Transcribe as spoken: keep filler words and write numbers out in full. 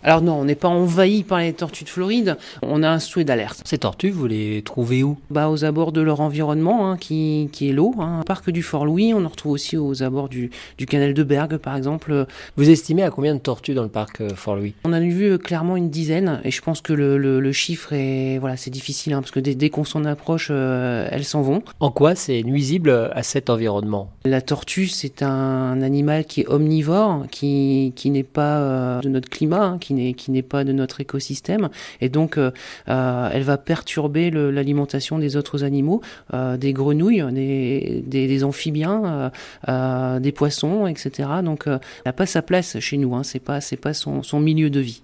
Alors non, on n'est pas envahi par les tortues de Floride, on a un souhait d'alerte. Ces tortues, vous les trouvez où ? Bah, aux abords de leur environnement, hein, qui, qui est l'eau. Hein. Au parc du Fort-Louis, on en retrouve aussi aux abords du, du canal de Bergue, par exemple. Vous estimez à combien de tortues dans le parc euh, Fort-Louis ? On a vu euh, clairement une dizaine, et je pense que le, le, le chiffre est... Voilà, c'est difficile, hein, parce que dès, dès qu'on s'en approche, euh, elles s'en vont. En quoi c'est nuisible à cet environnement ? La tortue, c'est un animal qui est omnivore, qui, qui n'est pas euh, de notre climat, hein, qui n'est, qui n'est pas de notre écosystème, et donc euh, euh, elle va perturber le, l'alimentation des autres animaux, euh, des grenouilles, des, des, des amphibiens, euh, euh, des poissons, et cetera. Donc euh, elle n'a pas sa place chez nous, hein, c'est pas, c'est pas son, son milieu de vie.